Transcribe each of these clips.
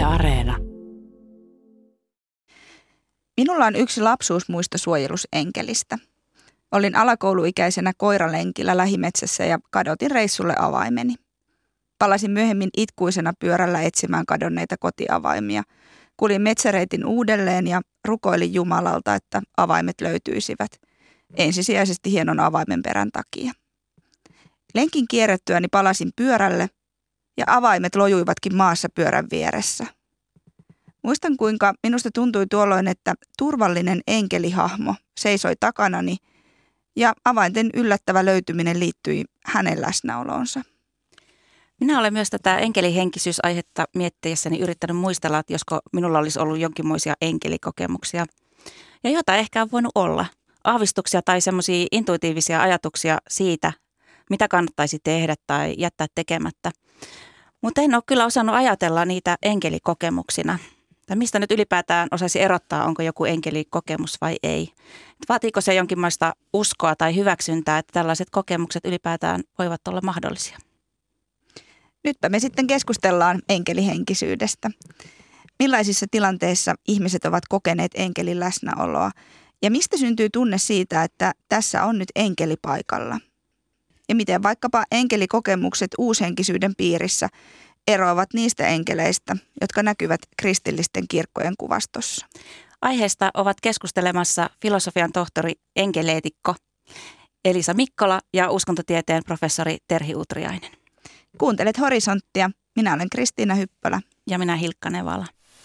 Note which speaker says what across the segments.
Speaker 1: Areena.
Speaker 2: Minulla on yksi lapsuusmuisto suojelusenkelistä. Olin alakouluikäisenä koiralenkillä lähimetsässä ja kadotin reissulle avaimeni. Palasin myöhemmin itkuisena pyörällä etsimään kadonneita kotiavaimia. Kuljin metsäreitin uudelleen ja rukoilin Jumalalta, että avaimet löytyisivät. Ensisijaisesti hienon avaimen perän takia. Lenkin kierrettyäni palasin pyörälle ja avaimet lojuivatkin maassa pyörän vieressä. Muistan, kuinka minusta tuntui tuolloin, että turvallinen enkelihahmo seisoi takanani ja avainten yllättävä löytyminen liittyi hänen läsnäoloonsa.
Speaker 3: Minä olen myös tätä enkelihenkisyysaihetta miettiessäni yrittänyt muistella, että josko minulla olisi ollut jonkinmoisia enkelikokemuksia. Ja jota ehkä on voinut olla. Aavistuksia tai semmoisia intuitiivisia ajatuksia siitä, mitä kannattaisi tehdä tai jättää tekemättä. Mutta en ole kyllä osannut ajatella niitä enkelikokemuksina. Tai mistä nyt ylipäätään osaisi erottaa, onko joku enkelikokemus vai ei. Vaatiiko se jonkinlaista uskoa tai hyväksyntää, että tällaiset kokemukset ylipäätään voivat olla mahdollisia?
Speaker 2: Nytpä me sitten keskustellaan enkelihenkisyydestä. Millaisissa tilanteissa ihmiset ovat kokeneet enkelin läsnäoloa ja mistä syntyy tunne siitä, että tässä on nyt enkeli paikalla? Ja miten vaikkapa enkelikokemukset uushenkisyyden piirissä eroavat niistä enkeleistä, jotka näkyvät kristillisten kirkkojen kuvastossa?
Speaker 3: Aiheesta ovat keskustelemassa filosofian tohtori enkeleetikko Elisa Mikkola ja uskontotieteen professori Terhi Utriainen.
Speaker 2: Kuuntelet Horisonttia. Minä olen Kristiina Hyppölä.
Speaker 3: Ja minä Hilkka Nevala.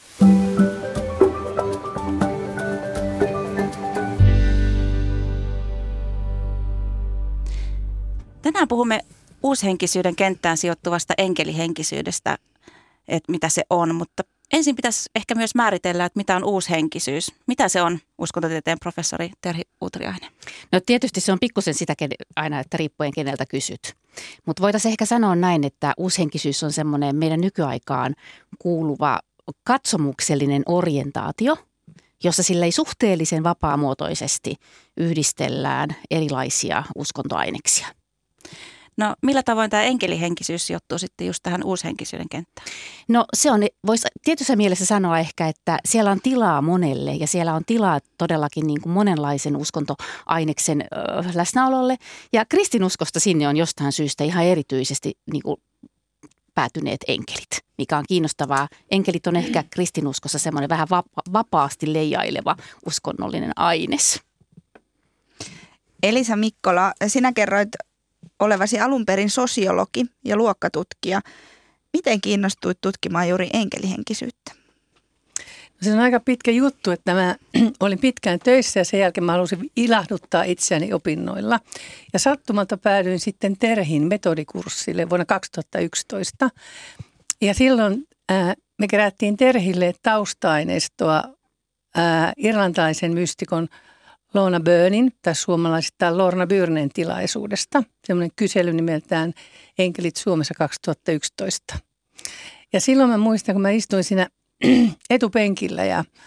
Speaker 3: Tänään puhumme uushenkisyyden kenttään sijoittuvasta enkelihenkisyydestä, että mitä se on, mutta ensin pitäisi ehkä myös määritellä, että mitä on uushenkisyys. Mitä se on, uskontotieteen professori Terhi Utriainen?
Speaker 1: No tietysti se on pikkusen sitä aina, että riippuen keneltä kysyt. Mutta voitaisiin ehkä sanoa näin, että uushenkisyys on semmoinen meidän nykyaikaan kuuluva katsomuksellinen orientaatio, jossa sillä ei suhteellisen vapaamuotoisesti yhdistellään erilaisia uskontoaineksia.
Speaker 3: No millä tavoin tämä enkelihenkisyys sijoittuu sitten just tähän uushenkisyyden kenttään?
Speaker 1: No se on, voisi tietyssä mielessä sanoa ehkä, että siellä on tilaa monelle ja siellä on tilaa todellakin niin kuin monenlaisen uskontoaineksen läsnäololle. Ja kristinuskosta sinne on jostain syystä ihan erityisesti niin kuin päätyneet enkelit, mikä on kiinnostavaa. Enkelit on ehkä kristinuskossa semmoinen vähän vapaasti leijaileva uskonnollinen aines.
Speaker 2: Elisa Mikkola, sinä kerroit olevasi alun perin sosiologi ja luokkatutkija. Miten kiinnostuit tutkimaan juuri enkelihenkisyyttä?
Speaker 4: No se on aika pitkä juttu, että mä olin pitkään töissä ja sen jälkeen mä halusin ilahduttaa itseäni opinnoilla. Ja sattumalta päädyin sitten Terhin metodikurssille vuonna 2011. Ja silloin me kerättiin Terhille tausta-aineistoa irlantilaisen mystikon Lorna Burnin tai suomalaisittain Lorna Byrnen tilaisuudesta. Semmoinen kysely nimeltään Enkelit Suomessa 2011. Ja silloin mä muistan, kun mä istuin siinä etupenkillä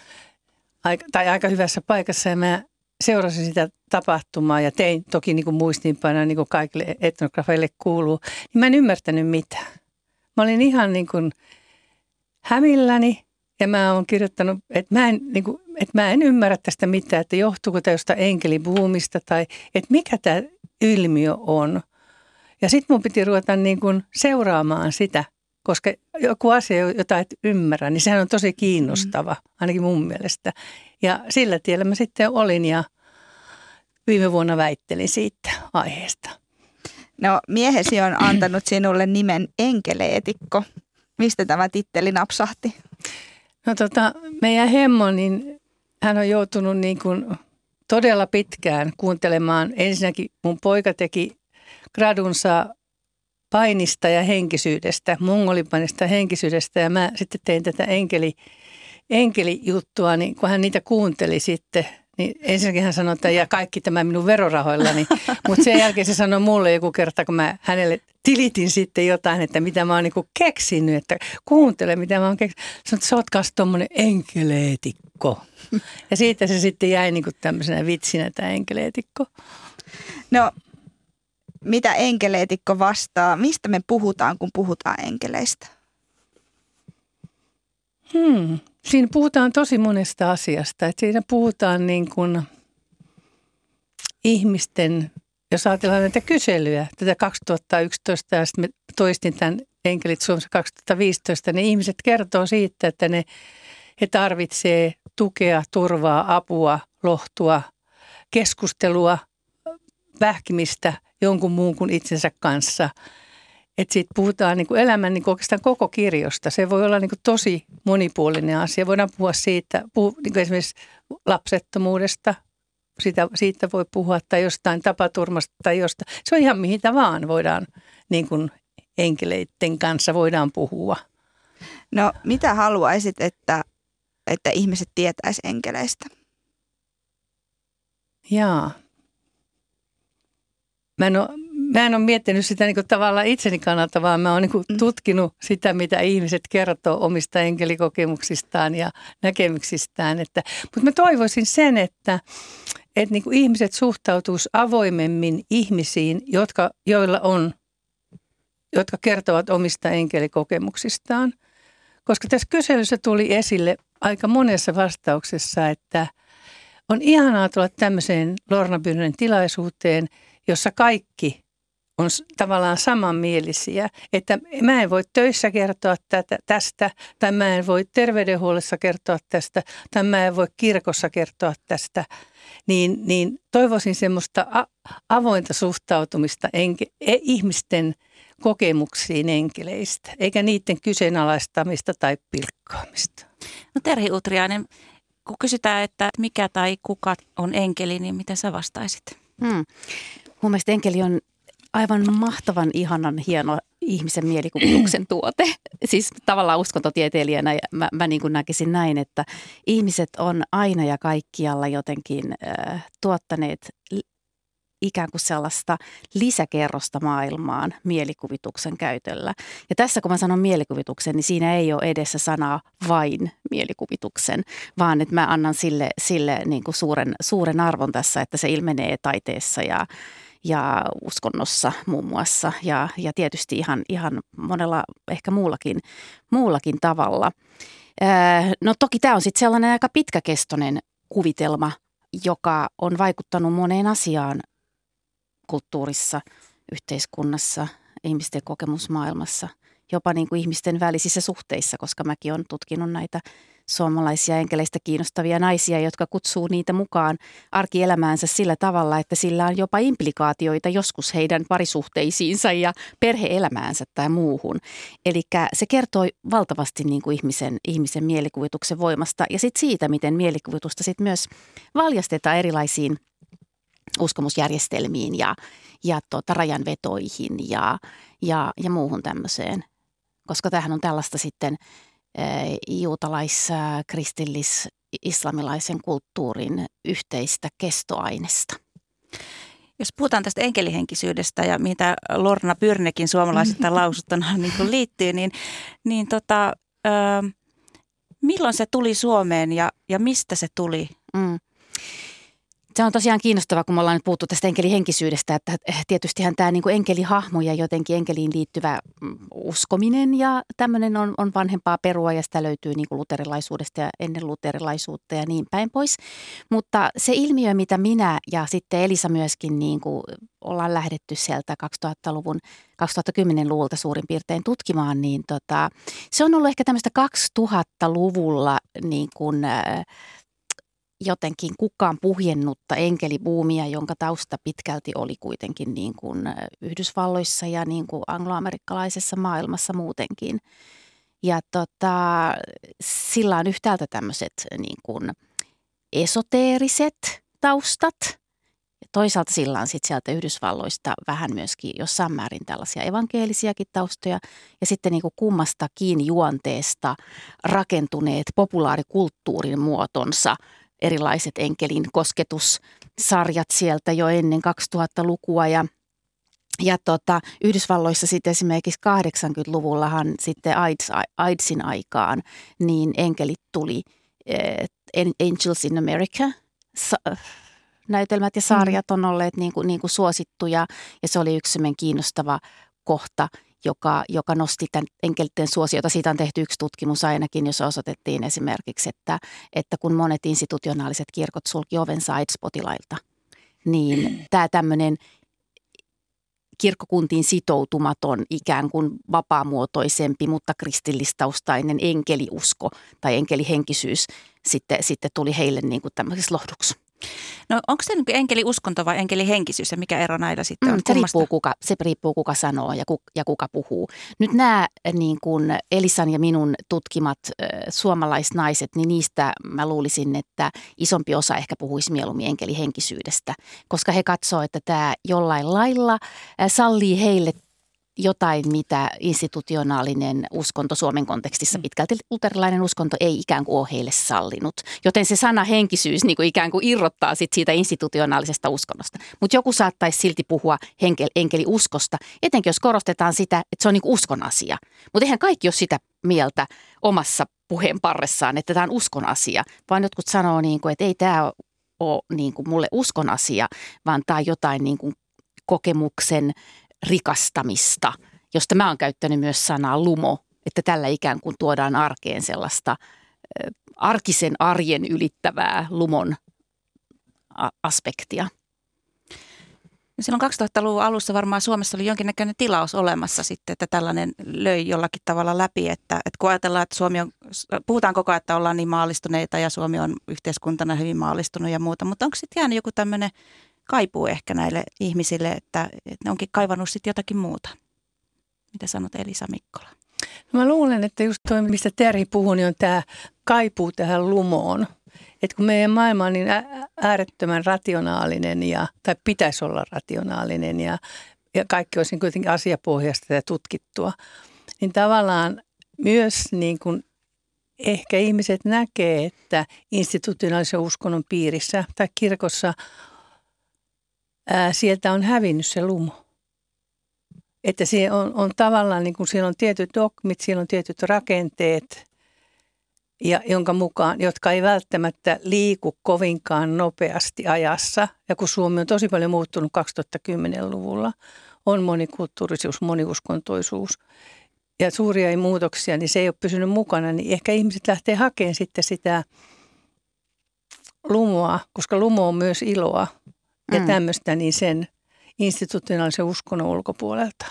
Speaker 4: aika hyvässä paikassa ja mä seurasin sitä tapahtumaa ja tein toki niin kuin muistiinpanoja, niin kuin kaikille etnografeille kuuluu, niin mä en ymmärtänyt mitään. Mä olin ihan niin kuin hämilläni ja mä oon kirjoittanut, että mä en ymmärrä tästä mitään, että johtuuko tämä jostain enkelibuumista tai että mikä tämä ilmiö on. Ja sitten mun piti ruveta niin kuin seuraamaan sitä, koska joku asia, jota et ymmärrä, niin sehän on tosi kiinnostava, ainakin mun mielestä. Ja sillä tiellä mä sitten olin ja viime vuonna väittelin siitä aiheesta.
Speaker 2: No miehesi on antanut sinulle nimen enkeleetikko. Mistä tämä titteli napsahti?
Speaker 4: No meidän hemmo, niin hän on joutunut niin kuin todella pitkään kuuntelemaan. Ensinnäkin mun poika teki gradunsa painista ja henkisyydestä, mongolipainista ja henkisyydestä ja mä sitten tein tätä enkelijuttua, niin kun hän niitä kuunteli sitten, niin ensinnäkin hän sanoi, että ja kaikki tämä minun verorahoillani, mutta sen jälkeen se sanoi mulle joku kerta, kun mä hänelle tilitin sitten jotain, että mitä mä oon niinku keksinyt, että kuuntele mitä mä oon keksinyt. Sanoin, että sä oot kanssa tommonen enkeleetikko. Ja siitä se sitten jäi niinku tämmöisenä vitsinä tämä enkeleetikko.
Speaker 2: No mitä enkeleetikko vastaa? Mistä me puhutaan, kun puhutaan enkeleistä?
Speaker 4: Siinä puhutaan tosi monesta asiasta. Että siinä puhutaan niin kuin ihmisten, jos ajatellaan näitä kyselyjä, tätä 2011 ja sitten me toistin tämän Enkelit Suomessa 2015, niin ihmiset kertoo siitä, että he tarvitsee tukea, turvaa, apua, lohtua, keskustelua, vähkimistä jonkun muun kuin itsensä kanssa. Että siitä puhutaan niin kuin elämän niin kuin oikeastaan koko kirjosta. Se voi olla niin kuin tosi monipuolinen asia. Voidaan puhua siitä, niin kuin esimerkiksi lapsettomuudesta. Siitä voi puhua tai jostain tapaturmasta tai jostain. Se on ihan mihin vaan voidaan, niin kuin enkeleiden kanssa voidaan puhua.
Speaker 2: No mitä haluaisit, että ihmiset tietäisi enkeleistä?
Speaker 4: Jaa. Mä en ole miettinyt sitä niin kuin tavallaan itseni kannalta, vaan mä oon niin kuin tutkinut sitä, mitä ihmiset kertoo omista enkelikokemuksistaan ja näkemyksistään. Mutta mä toivoisin sen, että niin kuin ihmiset suhtautuisi avoimemmin ihmisiin, jotka kertovat omista enkelikokemuksistaan. Koska tässä kyselyssä tuli esille aika monessa vastauksessa, että on ihanaa tulla tämmöiseen Lorna Byrnen tilaisuuteen, jossa kaikki on tavallaan samanmielisiä, että mä en voi töissä kertoa tästä, tai mä en voi terveydenhuollossa kertoa tästä, tai mä en voi kirkossa kertoa tästä, niin toivoisin semmoista avointa suhtautumista ihmisten kokemuksiin enkeleistä, eikä niiden kyseenalaistamista tai pilkkaamista.
Speaker 3: No Terhi Utriainen, kun kysytään, että mikä tai kuka on enkeli, niin miten sä vastaisit?
Speaker 1: Mun mielestä enkeli on aivan mahtavan, ihanan, hieno ihmisen mielikuvituksen tuote. Siis tavallaan uskontotieteilijänä mä niin kuin näkisin näin, että ihmiset on aina ja kaikkialla jotenkin tuottaneet ikään kuin sellaista lisäkerrosta maailmaan mielikuvituksen käytöllä. Ja tässä kun mä sanon mielikuvituksen, niin siinä ei ole edessä sanaa vain mielikuvituksen, vaan että mä annan sille niin kuin suuren arvon tässä, että se ilmenee taiteessa ja uskonnossa muun muassa ja tietysti ihan monella ehkä muullakin tavalla. No toki tämä on sitten sellainen aika pitkäkestoinen kuvitelma, joka on vaikuttanut moneen asiaan kulttuurissa, yhteiskunnassa, ihmisten kokemusmaailmassa, jopa niin kuin ihmisten välisissä suhteissa, koska mäkin olen tutkinut näitä suomalaisia enkeleistä kiinnostavia naisia, jotka kutsuu niitä mukaan arkielämäänsä sillä tavalla, että sillä on jopa implikaatioita joskus heidän parisuhteisiinsa ja perhe-elämäänsä tai muuhun. Eli se kertoo valtavasti niin kuin ihmisen mielikuvituksen voimasta ja sitten siitä, miten mielikuvitusta sitten myös valjastetaan erilaisiin uskomusjärjestelmiin ja rajanvetoihin ja muuhun tämmöiseen, koska tämähän on tällaista sitten juutalais-kristillis-islamilaisen kulttuurin yhteistä kestoainesta.
Speaker 3: Jos puhutaan tästä enkelihenkisyydestä ja mitä Lorna Byrnekin suomalaisittain lausuttuna niin liittyy, niin milloin se tuli Suomeen ja mistä se tuli?
Speaker 1: Se on tosiaan kiinnostavaa, kun me ollaan nyt puhuttu tästä enkelihenkisyydestä, että tietystihän tämä niin kuin enkelihahmo ja jotenkin enkeliin liittyvä uskominen ja tämmöinen on vanhempaa perua ja sitä löytyy niin kuin luterilaisuudesta ja ennen luterilaisuutta ja niin päin pois. Mutta se ilmiö, mitä minä ja sitten Elisa myöskin niin kuin ollaan lähdetty sieltä 2010-luvulta suurin piirtein tutkimaan, niin se on ollut ehkä tämmöistä 2000-luvulla niin kuin jotenkin kukaan puhjennutta enkelibuumia, jonka tausta pitkälti oli kuitenkin niin kuin Yhdysvalloissa ja niin kuin angloamerikkalaisessa maailmassa muutenkin. Ja sillä on yhtäältä tämmöiset niin kuin esoteeriset taustat. Ja toisaalta sillä on sitten sieltä Yhdysvalloista vähän myöskin jossain määrin tällaisia evankelisiakin taustoja. Ja sitten niin kuin kummastakin juonteesta rakentuneet populaarikulttuurin muotonsa erilaiset enkelin kosketussarjat sieltä jo ennen 2000-lukua ja Yhdysvalloissa sitten esimerkiksi 80-luvullahan sitten AIDSin aikaan niin enkelit tuli Angels in America näytelmät ja sarjat on olleet niin kuin suosittuja ja se oli yksi semmoinen kiinnostava kohta, joka nosti tämän enkelten suosiota. Siitä on tehty yksi tutkimus ainakin, jossa osoitettiin esimerkiksi, että kun monet institutionaaliset kirkot sulki ovensa AIDS-potilailta, niin tämä tämmöinen kirkkokuntiin sitoutumaton, ikään kuin vapaamuotoisempi, mutta kristillistaustainen enkeliusko tai enkelihenkisyys sitten tuli heille niin kuin tämmöisessä lohduksi.
Speaker 3: No onko se niin kuin enkeliuskonto vai enkelihenkisyys ja mikä ero näillä sitten on?
Speaker 1: Se riippuu kuka sanoo ja kuka puhuu. Nyt nämä niin kuin Elisan ja minun tutkimat suomalaisnaiset, niin niistä mä luulisin, että isompi osa ehkä puhuisi mieluummin enkelihenkisyydestä, koska he katsoo, että tämä jollain lailla sallii heille jotain, mitä institutionaalinen uskonto Suomen kontekstissa pitkälti luterilainen uskonto ei ikään kuin ole heille sallinut. Joten se sana henkisyys niin kuin ikään kuin irrottaa siitä institutionaalisesta uskonnosta. Mutta joku saattaisi silti puhua enkeliuskosta, etenkin jos korostetaan sitä, että se on niin kuin uskon asia. Mutta eihän kaikki ole sitä mieltä omassa puheen parressaan, että tämä on uskon asia, vaan jotkut sanoo, niin kuin, että ei tämä ole niin kuin mulle uskon asia, vaan tämä on jotain niin kuin kokemuksen rikastamista, josta mä oon käyttänyt myös sanaa lumo, että tällä ikään kuin tuodaan arkeen sellaista arkisen arjen ylittävää lumon aspektia.
Speaker 3: Silloin 2000-luvun alussa varmaan Suomessa oli jonkinnäköinen tilaus olemassa sitten, että tällainen löi jollakin tavalla läpi, että kun ajatellaan, että puhutaan koko ajan, että ollaan niin maallistuneita ja Suomi on yhteiskuntana hyvin maallistunut ja muuta, mutta onko sitten jäänyt joku tämmöinen kaipuu ehkä näille ihmisille, että ne onkin kaivannut sitten jotakin muuta? Mitä sanot Elisa Mikkola?
Speaker 4: No mä luulen, että just toi, mistä Terhi puhui, niin on tämä kaipuu tähän lumoon. Että kun meidän maailma on niin äärettömän rationaalinen, tai pitäisi olla rationaalinen ja kaikki olisi kuitenkin asiapohjaista ja tutkittua, niin tavallaan myös niin kuin ehkä ihmiset näkee, että institutionaalisen uskonnon piirissä tai kirkossa sieltä on hävinnyt se lumo. Että se on tavallaan, niin kuin siellä on tietyt dogmit, siellä on tietyt rakenteet, ja jonka mukaan, jotka ei välttämättä liiku kovinkaan nopeasti ajassa. Ja kun Suomi on tosi paljon muuttunut 2010-luvulla, on monikulttuurisuus, moniuskontoisuus ja suuria muutoksia, niin se ei ole pysynyt mukana. Niin ehkä ihmiset lähtee hakemaan sitten sitä lumoa, koska lumo on myös iloa ja tämmöistä, niin sen institutionaalisen uskonnon ulkopuolelta.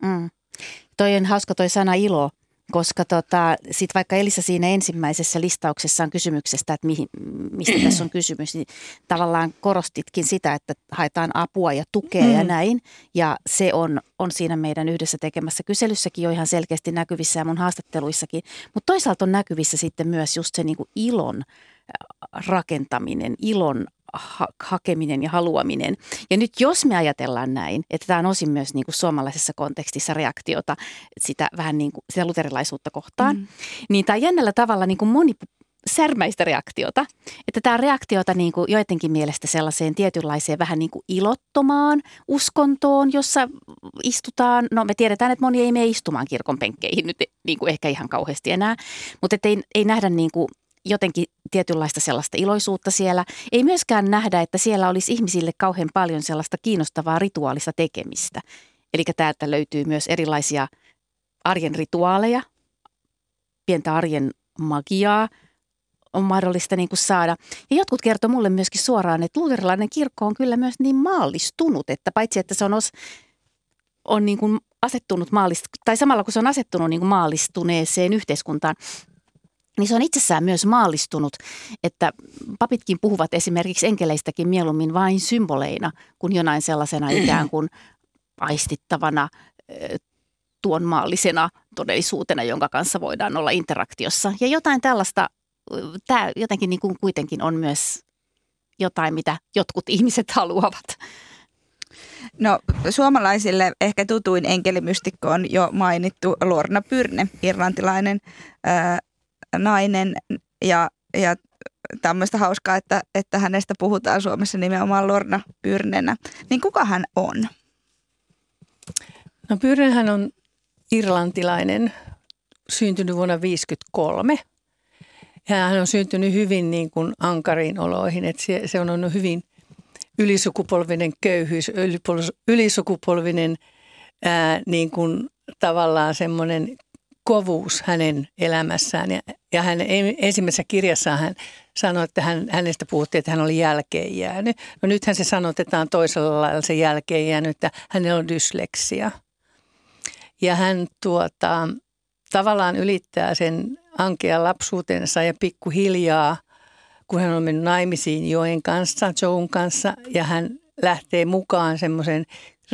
Speaker 1: Toi on hauska toi sana ilo. Koska sit vaikka Elisa siinä ensimmäisessä listauksessaan kysymyksestä, että mistä tässä on kysymys, niin tavallaan korostitkin sitä, että haetaan apua ja tukea ja näin. Ja se on siinä meidän yhdessä tekemässä kyselyssäkin jo ihan selkeästi näkyvissä ja mun haastatteluissakin. Mutta toisaalta on näkyvissä sitten myös just se niinku ilon rakentaminen, ilon hakeminen ja haluaminen. Ja nyt jos me ajatellaan näin, että tämä on osin myös niin kuin suomalaisessa kontekstissa reaktiota sitä vähän niin kuin sitä luterilaisuutta kohtaan, niin tämä on jännällä tavalla niin kuin monisärmäistä reaktiota. Että tämä on reaktiota niin kuin joidenkin mielestä sellaiseen tietynlaiseen vähän niin kuin ilottomaan uskontoon, jossa istutaan, no me tiedetään, että moni ei mene istumaan kirkon penkkeihin nyt niin kuin ehkä ihan kauheasti enää, mutta ei nähdä niin kuin jotenkin tietynlaista sellaista iloisuutta siellä. Ei myöskään nähdä, että siellä olisi ihmisille kauhean paljon sellaista kiinnostavaa rituaalista tekemistä. Eli täältä löytyy myös erilaisia arjen rituaaleja, pientä arjen magiaa on mahdollista niin kuin saada. Ja jotkut kertoo mulle myöskin suoraan, että luterilainen kirkko on kyllä myös niin maallistunut, että paitsi että se on niin kuin asettunut tai samalla kun se on asettunut niin kuin maallistuneeseen yhteiskuntaan, niin se on itsessään myös maallistunut, että papitkin puhuvat esimerkiksi enkeleistäkin mieluummin vain symboleina kuin jonain sellaisena ikään kuin aistittavana tuon maallisena todellisuutena, jonka kanssa voidaan olla interaktiossa. Ja jotain tällaista, tämä jotenkin niin kuin kuitenkin on myös jotain, mitä jotkut ihmiset haluavat.
Speaker 2: No suomalaisille ehkä tutuin enkelimystikko on jo mainittu Lorna Pyrne, irlantilainen nainen ja tämmöistä hauskaa, että hänestä puhutaan Suomessa nimenomaan Lorna Pyrnenä. Niin kuka hän on?
Speaker 4: No Pyrnehän on irlantilainen, syntynyt vuonna 1953. Ja hän on syntynyt hyvin niin kuin ankariin oloihin, että se on hyvin ylisukupolvinen köyhyys, ylisukupolvinen niin kuin tavallaan semmoinen kovuus hänen elämässään. Ja hän ensimmäisessä kirjassaan hän sanoi, että hänestä puhuttiin, että hän oli jälkeen jäänyt. No nythän se sanotetaan toisella lailla se jälkeen jäänyt, että hänellä on dysleksia. Ja hän tavallaan ylittää sen ankean lapsuutensa ja pikkuhiljaa, kun hän on mennyt naimisiin Joen kanssa ja hän lähtee mukaan semmoisen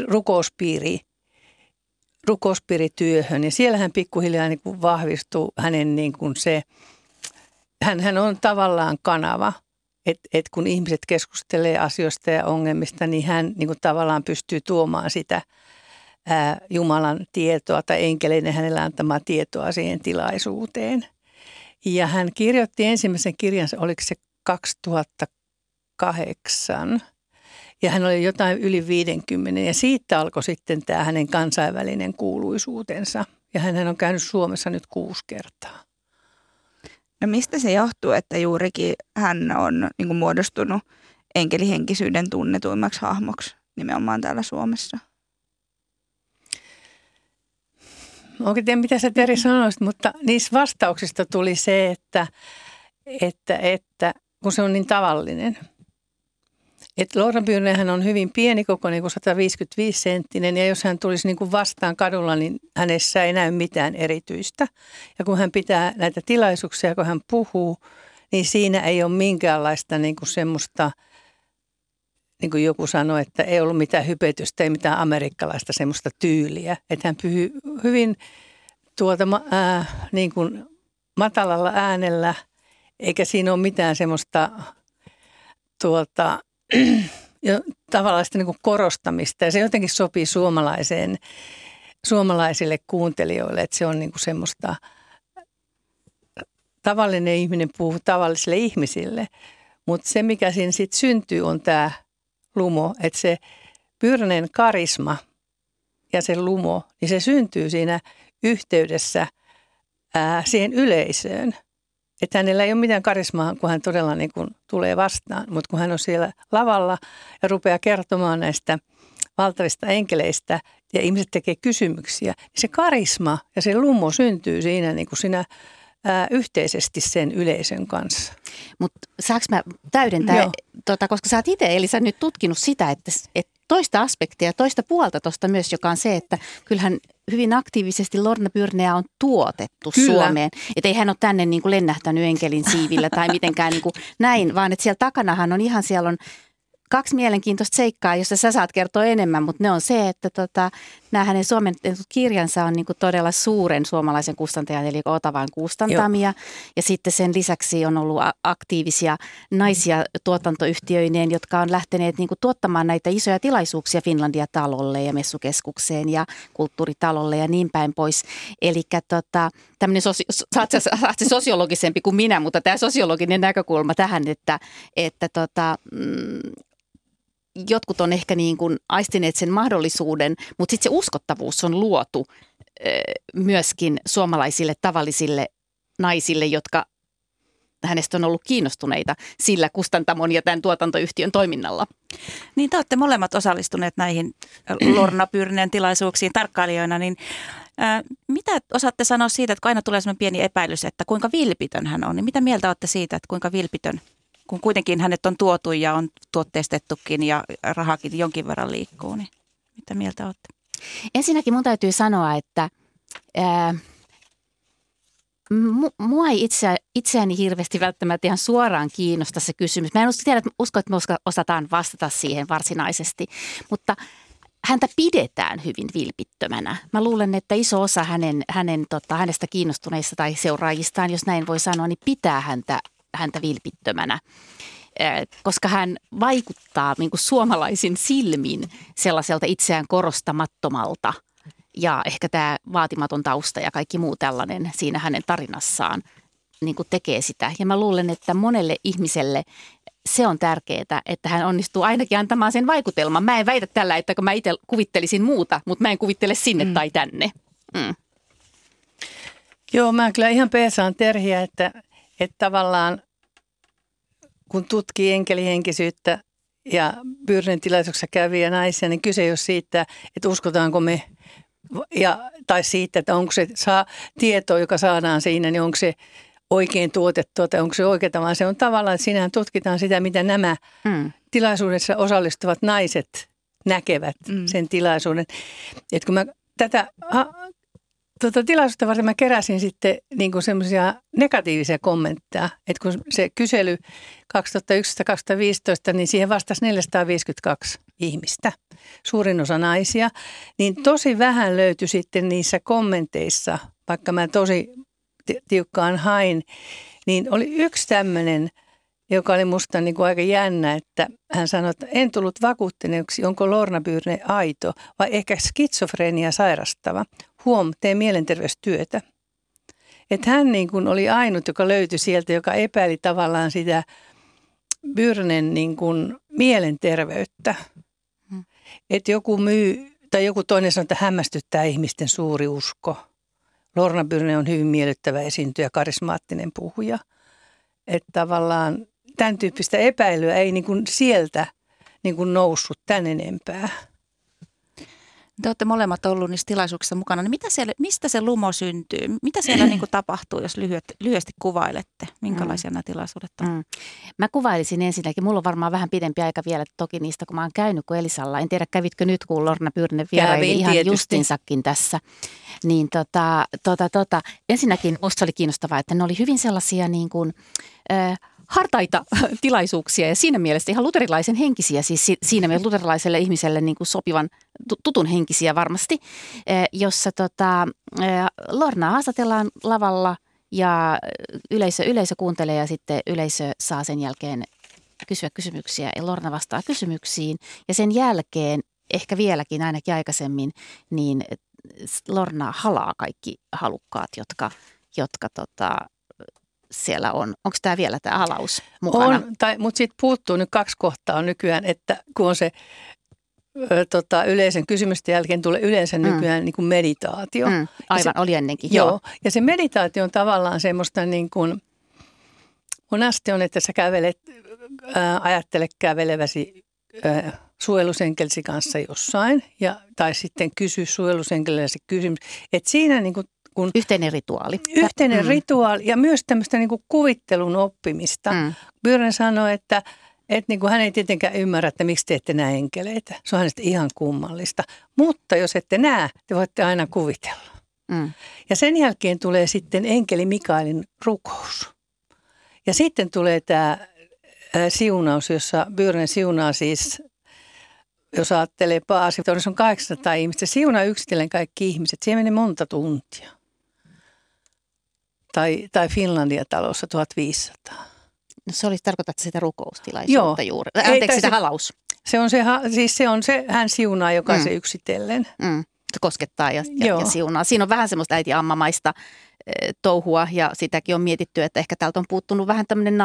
Speaker 4: rukouspiirityöhön. Ja siellä hän pikkuhiljaa niin kuin vahvistuu hänen niin kuin se, hän on tavallaan kanava, että kun ihmiset keskustelee asioista ja ongelmista, niin hän niin kuin tavallaan pystyy tuomaan sitä Jumalan tietoa tai enkeleiden hänellä antamaa tietoa siihen tilaisuuteen. Ja hän kirjoitti ensimmäisen kirjansa, oliko se 2008, ja hän oli jotain yli 50, ja siitä alkoi sitten tämä hänen kansainvälinen kuuluisuutensa. Ja hän on käynyt Suomessa nyt 6 kertaa.
Speaker 2: No mistä se johtuu, että juurikin hän on niin kuin muodostunut enkelihenkisyyden tunnetuimmaksi hahmoksi nimenomaan täällä Suomessa?
Speaker 4: Oikein tiedä, mitä sä Teri sanoisit, mutta niissä vastauksista tuli se, että kun se on niin tavallinen. Että Lorna Byrnehän on hyvin pienikokoinen, kuin 155 senttinen, ja jos hän tulisi niin kuin vastaan kadulla, niin hänessä ei näy mitään erityistä. Ja kun hän pitää näitä tilaisuuksia, kun hän puhuu, niin siinä ei ole minkäänlaista niin kuin semmoista, niin kuin joku sanoi, että ei ollut mitään hypetystä, ei mitään amerikkalaista semmoista tyyliä. Että hän puhuu hyvin niin kuin matalalla äänellä, eikä siinä ole mitään semmoista tavallaan sitä niin kuin korostamista. Ja se jotenkin sopii suomalaisille kuuntelijoille, että se on niin kuin semmoista, tavallinen ihminen puhuu tavallisille ihmisille. Mutta se, mikä siinä sitten syntyy, on tämä lumo, että se Byrnen karisma ja se lumo, niin se syntyy siinä yhteydessä siihen yleisöön. Että hänellä ei ole mitään karismaa, kun hän todella niin kuin tulee vastaan, mutta kun hän on siellä lavalla ja rupeaa kertomaan näistä valtavista enkeleistä ja ihmiset tekee kysymyksiä, niin se karisma ja se lumo syntyy siinä, niin kuin siinä yhteisesti sen yleisön kanssa.
Speaker 1: Mutta saanko mä täydentää, koska sä oot itse Elisa nyt tutkinut sitä, että toista aspektia, toista puolta tuosta myös, joka on se, että kyllähän hyvin aktiivisesti Lorna Byrneä on tuotettu Suomeen. Että ei hän ole tänne niin kuin lennähtänyt enkelin siivillä tai mitenkään niin kuin näin, vaan että siellä takanahan on ihan, siellä on 2 mielenkiintoista seikkaa, josta sä saat kertoa enemmän, mutta ne on se, että nämä hänen suomennetut kirjansa on niin kuin todella suuren suomalaisen kustantajan, eli Otavan kustantamia. Ja sitten sen lisäksi on ollut aktiivisia naisia tuotantoyhtiöineen, jotka on lähteneet niin kuin tuottamaan näitä isoja tilaisuuksia Finlandia-talolle ja Messukeskukseen ja Kulttuuritalolle ja niin päin pois. Eli tämmöinen, saat se sosiologisempi kuin minä, mutta tämä sosiologinen näkökulma tähän, että jotkut on ehkä niin kuin aistineet sen mahdollisuuden, mutta sitten se uskottavuus on luotu myöskin suomalaisille tavallisille naisille, jotka hänestä on ollut kiinnostuneita sillä kustantamon ja tämän tuotantoyhtiön toiminnalla.
Speaker 3: Niin te olette molemmat osallistuneet näihin Lorna Byrnen tilaisuuksiin tarkkailijoina, niin mitä osaatte sanoa siitä, että kun aina tulee sellainen pieni epäilys, että kuinka vilpitön hän on, niin mitä mieltä olette siitä, että kuinka vilpitön, kun kuitenkin hänet on tuotu ja on tuotteistettukin ja rahakin jonkin verran liikkuu, niin mitä mieltä olette?
Speaker 1: Ensinnäkin mun täytyy sanoa, että mua ei itseäni hirveästi välttämättä ihan suoraan kiinnosta se kysymys. Mä en usko, että me osataan vastata siihen varsinaisesti, mutta häntä pidetään hyvin vilpittömänä. Mä luulen, että iso osa hänestä kiinnostuneista tai seuraajistaan, jos näin voi sanoa, niin pitää häntä vilpittömänä, koska hän vaikuttaa niin kuin suomalaisin silmin sellaiselta itseään korostamattomalta. Ja ehkä tämä vaatimaton tausta ja kaikki muu tällainen siinä hänen tarinassaan niin kuin tekee sitä. Ja mä luulen, että monelle ihmiselle se on tärkeää, että hän onnistuu ainakin antamaan sen vaikutelman. Mä en väitä tällä, että kun mä itse kuvittelisin muuta, mutta mä en kuvittele sinne tai tänne.
Speaker 4: Joo, mä kyllä ihan peesaan Terhiä, että tavallaan kun tutkii enkelihenkisyyttä ja Byrnen tilaisuuksessa käviä naisia, niin kyse ei ole siitä, että uskotaanko me tai siitä, että onko se tieto, joka saadaan siinä, niin onko se oikein tuotettua tai onko se oikeaa, vaan se on tavallaan, että siinähän tutkitaan sitä, mitä nämä tilaisuudessa osallistuvat naiset näkevät sen tilaisuuden. Että kun mä tätä tilaisuutta varten mä keräsin sitten niin kuin semmoisia negatiivisia kommentteja, että kun se kysely 2011-2015, niin siihen vastasi 452 ihmistä, suurin osa naisia, niin tosi vähän löytyi sitten niissä kommenteissa, vaikka mä tosi tiukkaan hain, niin oli yksi tämmöinen, joka oli musta niin kuin aika jännä, että hän sanoi, että en tullut vakuuttuneeksi, onko Lorna Byrne aito vai ehkä skitsofrenia sairastava. Huom, tee mielenterveystyötä. Että hän niin kuin oli ainut, joka löytyi sieltä, joka epäili tavallaan sitä Byrnen niin kuin mielenterveyttä. Että joku tai joku toinen sanoi, että hämmästyttää ihmisten suuri usko. Lorna Byrne on hyvin miellyttävä esiintyjä, karismaattinen puhuja. Että tavallaan tämän tyyppistä epäilyä ei niin kuin sieltä niin kuin noussut tän enempää.
Speaker 3: Te olette molemmat olleet niissä tilaisuuksissa mukana. Niin mistä se lumo syntyy? Mitä siellä niin kuin tapahtuu, jos lyhyesti kuvailette? Minkälaisia nämä tilaisuudet on?
Speaker 1: Mä kuvailisin ensinnäkin. Mulla on varmaan vähän pidempi aika vielä toki niistä, kun mä oon käynyt kuin Elisalla. En tiedä, kävitkö nyt, kun Lorna Byrne vieraili ihan tietysti justinsakin tässä. Niin ensinnäkin musta oli kiinnostavaa, että ne oli hyvin sellaisia niin kuin hartaita tilaisuuksia ja siinä mielessä ihan luterilaisen henkisiä, siis siinä mielessä luterilaiselle ihmiselle niin kuin sopivan tutun henkisiä varmasti, jossa Lornaa haastatellaan lavalla ja yleisö kuuntelee ja sitten yleisö saa sen jälkeen kysyä kysymyksiä ja Lorna vastaa kysymyksiin ja sen jälkeen ehkä vieläkin ainakin aikaisemmin niin Lorna halaa kaikki halukkaat, jotka siellä on. Onko tämä vielä tämä halaus mukana?
Speaker 4: On, mutta sitten puuttuu nyt 2 kohtaa nykyään, että kun on se yleisen kysymysten jälkeen tulee yleensä nykyään niin kuin meditaatio.
Speaker 1: Aivan, oli ennenkin.
Speaker 4: Joo, ja se meditaatio on tavallaan semmoista niin kuin, monasti on, että sä ajattele käveleväsi suojelusenkelisi kanssa jossain, tai sitten kysy suojelusenkelisi kysymys. Että siinä niin kuin
Speaker 1: yhteinen rituaali.
Speaker 4: Yhteinen rituaali ja myös tämmöistä niin kuin kuvittelun oppimista. Byrne sanoi, että niin kuin hän ei tietenkään ymmärrä, että miksi te ette näe enkeleitä. Se on hänestä ihan kummallista. Mutta jos ette näe, te voitte aina kuvitella. Ja sen jälkeen tulee sitten enkeli Mikaelin rukous. Ja sitten tulee tämä siunaus, jossa Byrne siunaa siis, jos ajattelee Paasi, on 800 ihmistä. Siunaa yksitellen kaikki ihmiset. Siihen menee monta tuntia. Tai Finlandia-talossa 1500.
Speaker 1: No se olisi tarkoittaa sitä rukoustilaisuutta juuri. Sitä halaus.
Speaker 4: Se on se, hän siunaa jokaisen yksitellen.
Speaker 1: Se koskettaa ja siunaa. Siinä on vähän semmoista äiti-ammamaista touhua ja sitäkin on mietitty, että ehkä täältä on puuttunut vähän tämmöinen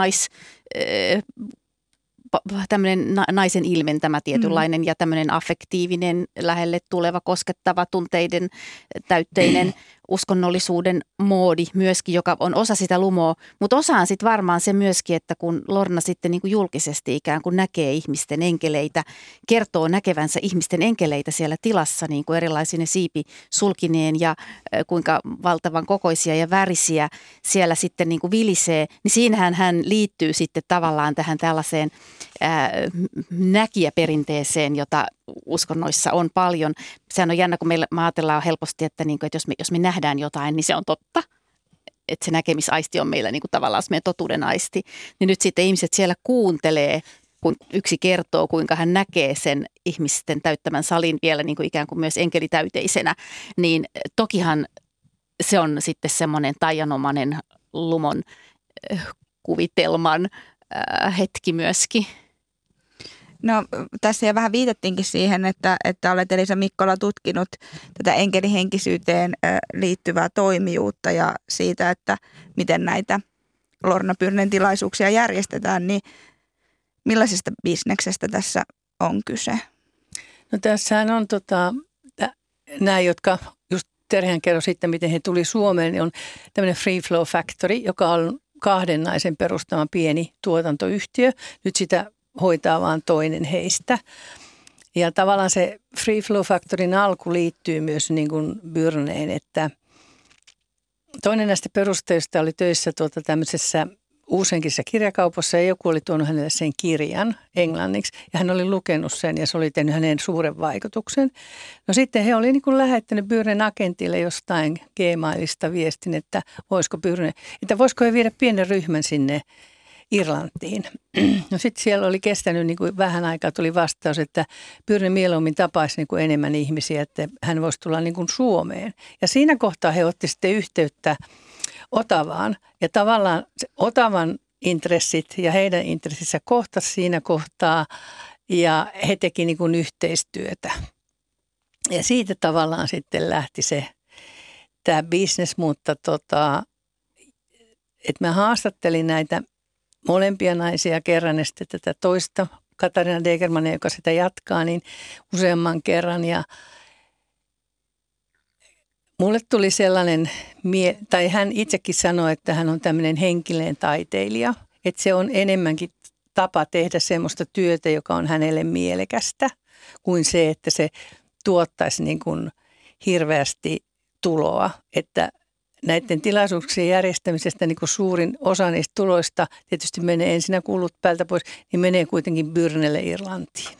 Speaker 1: naisen ilmentämä tietynlainen ja tämmöinen affektiivinen, lähelle tuleva, koskettava, tunteiden täytteinen uskonnollisuuden moodi myöskin, joka on osa sitä lumoa. Mutta osa on sitten varmaan se myöskin, että kun Lorna sitten niin kuin julkisesti ikään kuin näkee ihmisten enkeleitä, kertoo näkevänsä ihmisten enkeleitä siellä tilassa niin kuin erilaisine siipisulkineen ja kuinka valtavan kokoisia ja värisiä siellä sitten niin kuin vilisee, niin siinähän hän liittyy sitten tavallaan tähän tällaiseen näkijäperinteeseen, jota uskonnoissa on paljon. Sehän on jännä, kun me ajatellaan helposti, että, niin kuin, että jos me nähdään jotain, niin se on totta. Että se näkemisaisti on meillä niin kuin tavallaan se meidän totuuden aisti. Niin nyt sitten ihmiset siellä kuuntelee, kun yksi kertoo, kuinka hän näkee sen ihmisten täyttämän salin vielä niin kuin ikään kuin myös enkelitäyteisenä. Niin tokihan se on sitten semmoinen taianomainen lumon kuvitelman hetki myöskin.
Speaker 2: No tässä jo vähän viitattiinkin siihen, että olet Elisa Mikkola tutkinut tätä enkelihenkisyyteen liittyvää toimijuutta ja siitä, että miten näitä Lorna Byrnen tilaisuuksia järjestetään, niin millaisesta bisneksestä tässä on kyse?
Speaker 4: No tässähän on nämä, jotka just Terhän kerroi sitten, miten he tuli Suomeen, niin on tämmöinen Free Flow Factory, joka on 2 naisen perustama pieni tuotantoyhtiö. Nyt sitä hoitaa vaan toinen heistä. Ja tavallaan se Free Flow Factorin alku liittyy myös niin kuin Byrneen, että toinen näistä perustajista oli töissä tämmöisessä Uusenkissä kirjakaupassa ja joku oli tuonut hänelle sen kirjan englanniksi ja hän oli lukenut sen ja se oli tehnyt hänen suuren vaikutuksen. No sitten he oli niin kuin lähettänyt Byrnen agentille jostain Gmailista viestin, että voisiko he viedä pienen ryhmän sinne Irlantiin. No sitten siellä oli kestänyt niin kuin vähän aikaa, tuli vastaus, että Byrne mieluummin tapaisi niin kuin enemmän ihmisiä, että hän voisi tulla niin kuin Suomeen. Ja siinä kohtaa he otti sitten yhteyttä Otavaan ja tavallaan Otavan intressit ja heidän intressissä kohtasi siinä kohtaa ja he teki niin kuin yhteistyötä. Ja siitä tavallaan sitten lähti tämä business, mutta että mä haastattelin näitä molempia naisia kerran ja sitten tätä toista Katarina Degermania, joka sitä jatkaa, niin useamman kerran ja mulle tuli sellainen, tai hän itsekin sanoi, että hän on tämmöinen henkilöön taiteilija, että se on enemmänkin tapa tehdä semmoista työtä, joka on hänelle mielekästä, kuin se, että se tuottaisi niin kuin hirveästi tuloa, että näiden tilaisuuksien järjestämisestä niin kuin suurin osa niistä tuloista tietysti menee ensin kulut päältä pois, niin menee kuitenkin Byrnelle Irlantiin.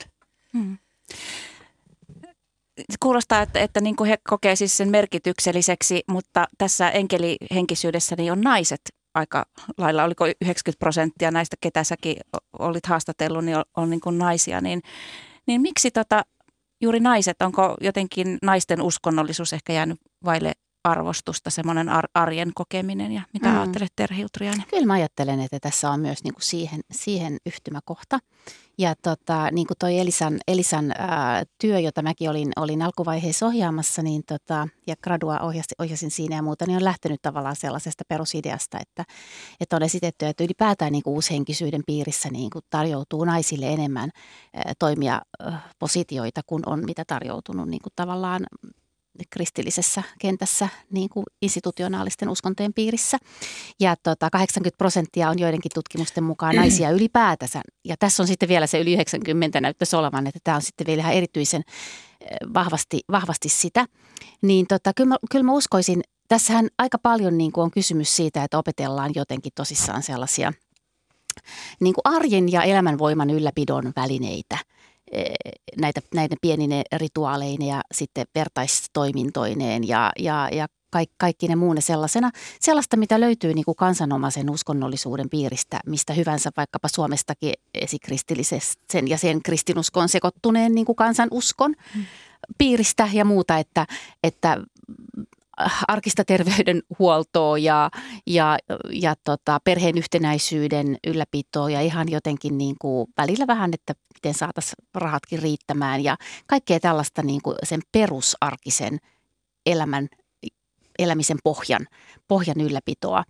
Speaker 3: Kuulostaa, että niin kuin he kokee siis sen merkitykselliseksi, mutta tässä enkelihenkisyydessä niin on naiset aika lailla, oliko 90% näistä, ketä säkin olit haastatellut, niin on niin kuin naisia. Niin miksi juuri naiset, onko jotenkin naisten uskonnollisuus ehkä jäänyt vaille arvostusta, semmoinen arjen kokeminen ja mitä ajattelet Terhi Hiltunen?
Speaker 1: Kyllä mä ajattelen, että tässä on myös niin kuin siihen yhtymäkohta. Ja niin kuin toi Elisan työ, jota mäkin olin alkuvaiheessa ohjaamassa, niin ja gradua ohjasin siinä ja muuta, niin on lähtenyt tavallaan sellaisesta perusideasta, että on esitetty, että ylipäätään niin kuin uushenkisyyden piirissä niin kuin tarjoutuu naisille enemmän toimia positioita, kuin on mitä tarjoutunut niin kuin tavallaan kristillisessä kentässä niin kuin institutionaalisten uskontojen piirissä. Ja 80% on joidenkin tutkimusten mukaan naisia ylipäätänsä. Ja tässä on sitten vielä se yli 90 näyttäisi olevan, että tämä on sitten vielä ihan erityisen vahvasti sitä. Niin kyllä mä uskoisin, tässähän aika paljon niin kuin on kysymys siitä, että opetellaan jotenkin tosissaan sellaisia niin kuin arjen ja elämänvoiman ylläpidon välineitä. Näitä pienine rituaaleineen ja sitten vertaistoimintoineen ja kaikki ne muune sellaista, mitä löytyy niin kuin kansanomaisen uskonnollisuuden piiristä, mistä hyvänsä vaikkapa Suomestakin esikristillisen ja sen kristinuskoon sekoittuneen niin kuin kansanuskon piiristä ja muuta, että arkista terveydenhuoltoa ja perheen yhtenäisyyden ylläpitoa ja ihan jotenkin niin kuin välillä vähän, että miten saataisiin rahatkin riittämään ja kaikkea tällaista niin kuin sen perusarkisen elämisen pohjan ylläpitoa.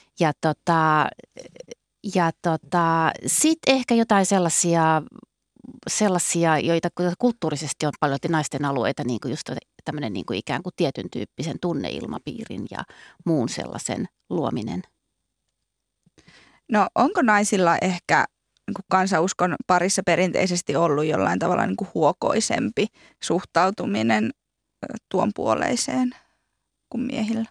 Speaker 1: Ja sitten ehkä jotain sellaisia, joita kulttuurisesti on paljon naisten alueita, niin kuin just tämmöinen niin kuin ikään kuin tietyn tyyppisen tunneilmapiirin ja muun sellaisen luominen.
Speaker 2: No onko naisilla ehkä niin kuin kansanuskon parissa perinteisesti ollut jollain tavalla niin kuin huokoisempi suhtautuminen tuon puoleiseen kuin miehillä?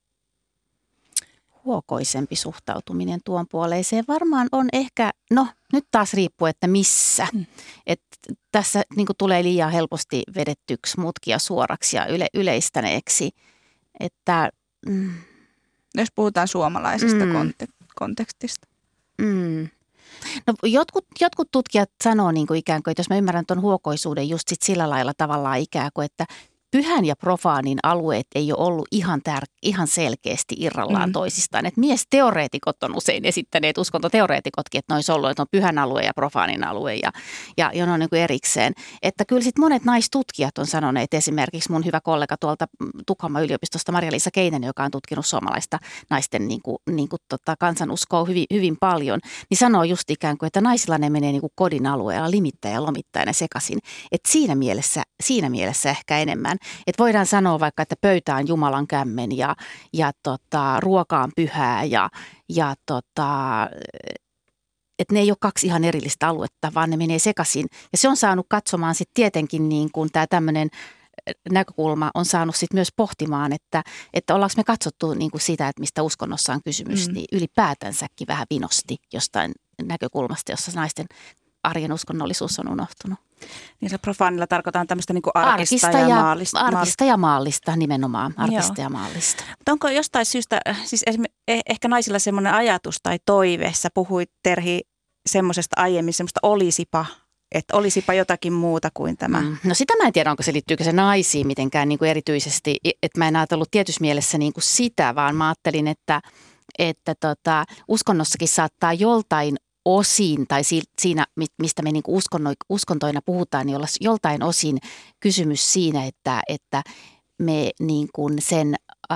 Speaker 1: Huokoisempi suhtautuminen tuon puoleiseen varmaan on ehkä, no nyt taas riippuu, että missä. Että tässä niin kuin tulee liian helposti vedettyksi mutkia suoraksi ja yleistäneeksi. Että,
Speaker 2: jos puhutaan suomalaisesta kontekstista.
Speaker 1: No jotkut tutkijat sanoo niin kuin ikään kuin, että jos mä ymmärrän tuon huokoisuuden just sit sillä lailla tavallaan ikään kuin, että pyhän ja profaanin alueet ei ole ollut ihan selkeästi irrallaan toisistaan. Et miesteoreetikot on usein esittäneet, uskontoteoreetikotkin, että ne olisi ollut, että on pyhän alue ja profaanin alue ja ne on niin kuin erikseen. Että kyllä sitten monet naistutkijat on sanoneet, esimerkiksi mun hyvä kollega tuolta Tukholman yliopistosta Marja-Liisa Keinänen, joka on tutkinut suomalaista naisten kansanuskoa hyvin paljon, niin sanoo just ikään kuin, että naisilla ne menee niin kuin kodin alueella limittäin ja lomittain ja sekaisin. Että siinä mielessä ehkä enemmän. Että voidaan sanoa vaikka, että pöytä on Jumalan kämmen ja ruoka on pyhää ja että ne ei ole kaksi ihan erillistä aluetta, vaan ne menee sekaisin. Ja se on saanut katsomaan sitten tietenkin niin kuin tämä tämmöinen näkökulma on saanut sitten myös pohtimaan, että ollaanko me katsottu niin kuin sitä, että mistä uskonnossa on kysymys, niin ylipäätänsäkin vähän vinosti jostain näkökulmasta, jossa naisten arjen uskonnollisuus on unohtunut.
Speaker 3: Niin se profaanilla tarkoitan tämmöistä niin kuin arkista ja maallista.
Speaker 1: Arkista ja maallista nimenomaan, arkista ja maallista.
Speaker 3: Mutta onko jostain syystä, siis ehkä naisilla semmoinen ajatus tai toive, sä puhuit Terhi semmoisesta aiemmin, semmoista että olisipa jotakin muuta kuin tämä.
Speaker 1: No sitä mä en tiedä, onko se liittyykö se naisiin mitenkään niin kuin erityisesti, että mä en ajatellut tietyssä mielessä niin kuin sitä, vaan mä ajattelin, että uskonnossakin saattaa joltain osin, tai siinä, mistä me niin kuin uskontoina puhutaan, niin olla joltain osin kysymys siinä, että me niin kuin sen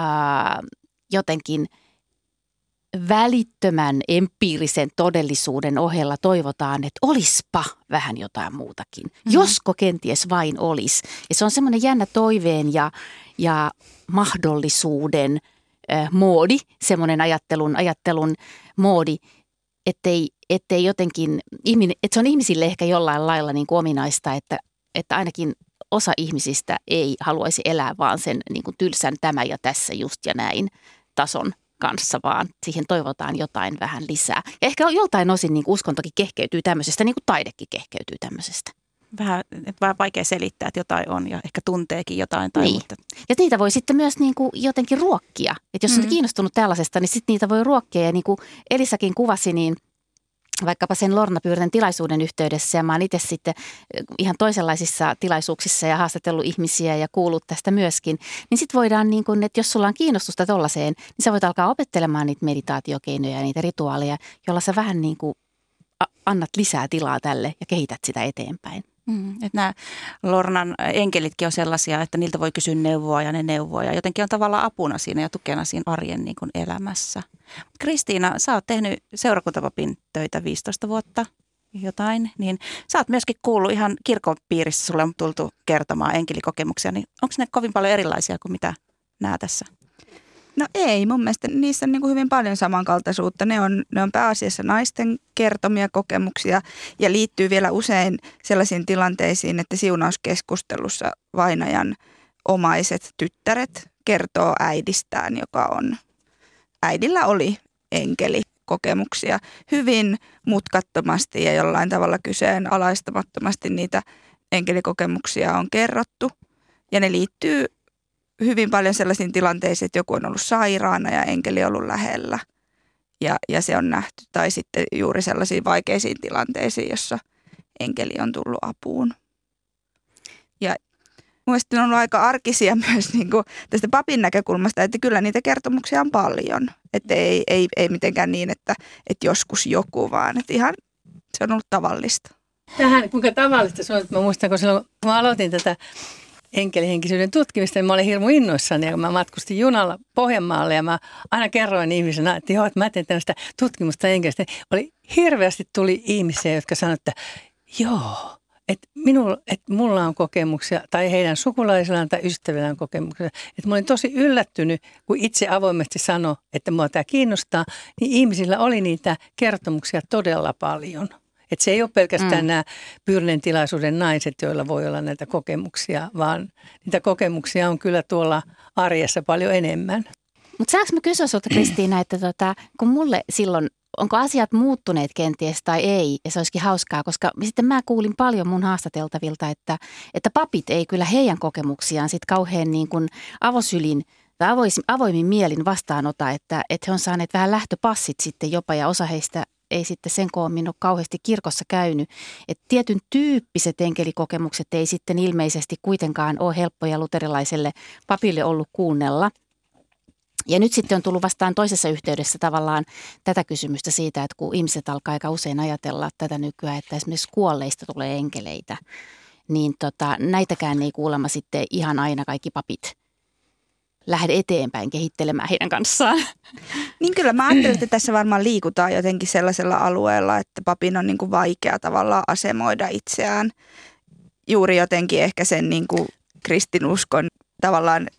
Speaker 1: jotenkin välittömän empiirisen todellisuuden ohella toivotaan, että olispa vähän jotain muutakin. Josko kenties vain olisi. Ja se on semmoinen jännä toiveen ja mahdollisuuden moodi, semmoinen ajattelun moodi, ettei jotenkin, että se on ihmisille ehkä jollain lailla niin kuin ominaista, että ainakin osa ihmisistä ei haluaisi elää vaan sen niin kuin tylsän tämä ja tässä just ja näin tason kanssa, vaan siihen toivotaan jotain vähän lisää. Ja ehkä joltain osin niin kuin uskontokin kehkeytyy tämmöisestä, niin kuin taidekin kehkeytyy tämmöisestä.
Speaker 3: Vähän vaikea selittää, että jotain on ja ehkä tunteekin jotain. Tai
Speaker 1: niin. Ja niitä voi sitten myös niin kuin jotenkin ruokkia. Että jos on kiinnostunut tällaisesta, niin sitten niitä voi ruokkia. Ja niin kuin Elisakin kuvasi, niin vaikkapa sen Lorna Pyyrten tilaisuuden yhteydessä, ja mä oon itse sitten ihan toisenlaisissa tilaisuuksissa ja haastatellut ihmisiä ja kuullut tästä myöskin, niin sitten voidaan, niin kun, että jos sulla on kiinnostusta tollaiseen, niin sä voit alkaa opettelemaan niitä meditaatiokeinoja ja niitä rituaaleja, jolla sä vähän niin kuin annat lisää tilaa tälle ja kehität sitä eteenpäin.
Speaker 3: Että nämä Lornan enkelitkin on sellaisia, että niiltä voi kysyä neuvoa ja ne neuvoo ja jotenkin on tavallaan apuna siinä ja tukena siinä arjen niin kuin elämässä. Kristiina, sä oot tehnyt seurakuntapapin töitä 15 vuotta jotain, niin sä oot myöskin kuullut ihan kirkon piirissä, sulle on tultu kertomaan enkelikokemuksia, niin onko ne kovin paljon erilaisia kuin mitä nämä tässä?
Speaker 2: No ei, mun mielestä niissä on niin kuin hyvin paljon samankaltaisuutta. Ne on pääasiassa naisten kertomia kokemuksia ja liittyy vielä usein sellaisiin tilanteisiin, että siunauskeskustelussa vainajan omaiset tyttäret kertoo äidistään, äidillä oli enkelikokemuksia. Hyvin mutkattomasti ja jollain tavalla kyseenalaistamattomasti niitä enkelikokemuksia on kerrottu ja ne liittyy hyvin paljon sellaisiin tilanteisiin, että joku on ollut sairaana ja enkeli on ollut lähellä ja se on nähty. Tai sitten juuri sellaisiin vaikeisiin tilanteisiin, jossa enkeli on tullut apuun. Ja mielestäni on ollut aika arkisia myös niin kuin tästä papin näkökulmasta, että kyllä niitä kertomuksia on paljon. Että ei mitenkään niin, että joskus joku, vaan että ihan se on ollut tavallista.
Speaker 4: Tähän, kuinka tavallista se on, että mä muistan, kun silloin, kun mä aloitin tätä enkelihenkisyyden tutkimista, niin mä olin hirmu innoissani ja mä matkustin junalla Pohjanmaalle ja mä aina kerroin ihmisenä, että joo, että mä teen tämmöistä tutkimusta enkelistä. Hirveästi tuli ihmisiä, jotka sanoivat, että joo, että mulla on kokemuksia tai heidän sukulaisillaan tai ystävillään on kokemuksia. Että mä olin tosi yllättynyt, kun itse avoimesti sanoi, että mua tämä kiinnostaa, niin ihmisillä oli niitä kertomuksia todella paljon. Että se ei ole pelkästään nämä Pyyrnen tilaisuuden naiset, joilla voi olla näitä kokemuksia, vaan niitä kokemuksia on kyllä tuolla arjessa paljon enemmän.
Speaker 1: Mutta saanko mä kysyä sulta, Kristiina, että kun mulle silloin, onko asiat muuttuneet kenties tai ei, ja se olisikin hauskaa, koska sitten mä kuulin paljon mun haastateltavilta, että papit ei kyllä heidän kokemuksiaan sit kauhean niin kuin avosylin tai avoimin mielin vastaanota, että he on saaneet vähän lähtöpassit sitten jopa, ja osa heistä ei sitten sen koommin ole kauheasti kirkossa käynyt. Että tietyn tyyppiset enkelikokemukset ei sitten ilmeisesti kuitenkaan ole helppoja luterilaiselle papille ollut kuunnella. Ja nyt sitten on tullut vastaan toisessa yhteydessä tavallaan tätä kysymystä siitä, että kun ihmiset alkaa aika usein ajatella tätä nykyään, että esimerkiksi kuolleista tulee enkeleitä, niin näitäkään ei kuulemma sitten ihan aina kaikki papit lähde eteenpäin kehittelemään heidän kanssaan.
Speaker 2: Niin kyllä mä ajattelen, että tässä varmaan liikutaan jotenkin sellaisella alueella, että papin on niin kuin vaikea tavallaan asemoida itseään. Juuri jotenkin ehkä sen niin kuin kristinuskon tavallaan